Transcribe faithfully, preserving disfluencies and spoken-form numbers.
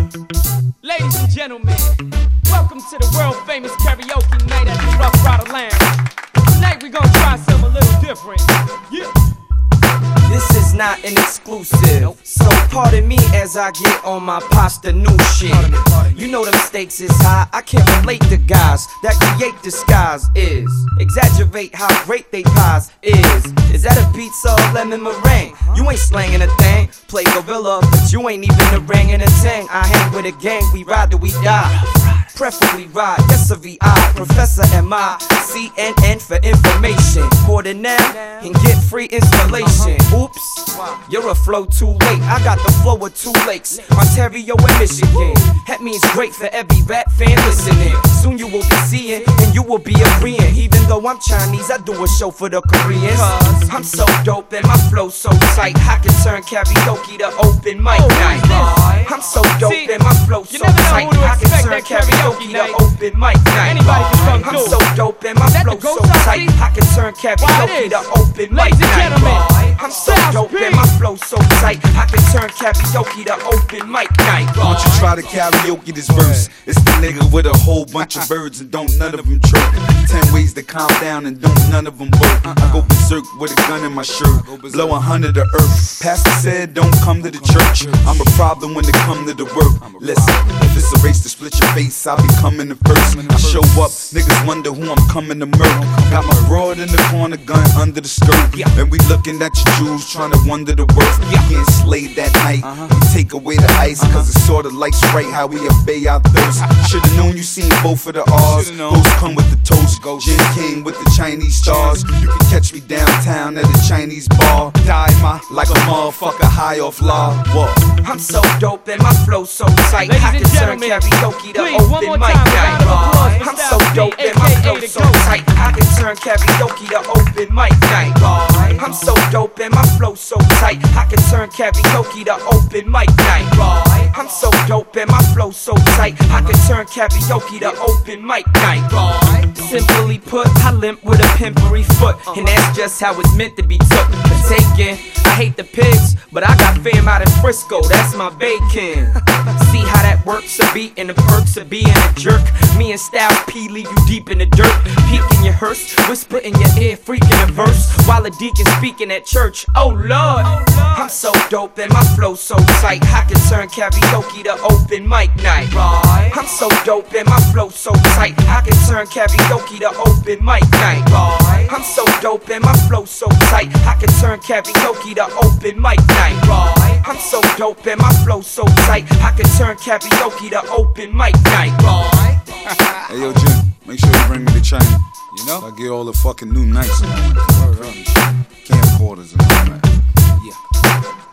Ladies and gentlemen, welcome to the world famous karaoke night at the Rough Rider Lounge. Tonight we gonna try something a little different. Yeah. This is not an exclusive, so pardon me as I get on my pasta new shit. You know them stakes is high, I can't relate to guys that create disguise. Is exaggerate how great they pies is. Is that a pizza or lemon meringue? You ain't slanging a thing, play gorilla, but you ain't even a ring and a tang. I hang with a gang, we ride till we die. Preferably ride, yes, a V I, Professor M I, C N N for information. More than that, and get free installation. Oops, you're a flow too late. I got the flow of two lakes, Ontario and Michigan. That means great for every rap fan listening. Soon you will be seeing, and you will be agreeing. Even though I'm Chinese, I do a show for the Koreans. I'm so dope and my flow so tight, I can turn karaoke to open mic night. I'm so dope and my flow so tight, I can turn karaoke to open mic night. Anybody can come I'm through. so dope and my flow so tight, I can turn karaoke to open mic Ladies and night. gentlemen, I'm so dope and my flow so tight, I can turn karaoke to open mic night. Why don't you try to karaoke this verse? It's the nigga with a whole bunch of birds and don't none of them chirp. Ten ways to calm down and don't none of them work. I go berserk with a gun in my shirt, blow a hundred to earth. Pastor said don't come to the church, I'm a problem when it come to the work. Listen, if it's a race to split your face, I'll be coming to first. I show up, niggas wonder who I'm coming to murk. Got my broad in the corner, gun under the skirt. And we looking at your jewels, trying to wonder the worth. Getting slayed that night, we take away the ice, cause it's sorta like Sprite how we obey our thirst. Should've known you seen both of the R's. Ghost come with the toast, Jin King with the Chinese stars. You can catch me downtown at a Chinese bar. Die my like a motherfucker high off law. What? I'm so dope and my flow so tight, Ladies I and can turn gentlemen, karaoke to please, one more open mic time, night. round of applause for I'm so Styles P, dope and my aka flow the so Ghost. tight, I can turn karaoke to open mic night. I'm so dope and my flow so tight, I can turn karaoke to open mic night. I'm so dope and my flow so tight, I can turn karaoke to open mic night. Simply put, I limp with a pimpery foot, and that's just how it's meant to be took. But taken, I hate the pigs, but I got fam out in Frisco, that's my bacon. See how that works, a beat and the perks of being a jerk. Me and Styles P leave you deep in the dirt, peek in your hearse, whisper in your ear, freaking a verse, while a deacon speaking at church. Oh Lord, I'm so dope and my flow so tight, I can turn karaoke to open mic night. I'm so dope and my flow so tight, I can turn karaoke to open mic night. I'm so dope and my flow so tight, I can turn karaoke to open mic night. I'm so dope and my flow so tight, I can turn karaoke to open mic night. Hey yo Jim, make sure you bring me the China. You know? I get all the fucking new nights and all that. Camcorders and all that. Yeah.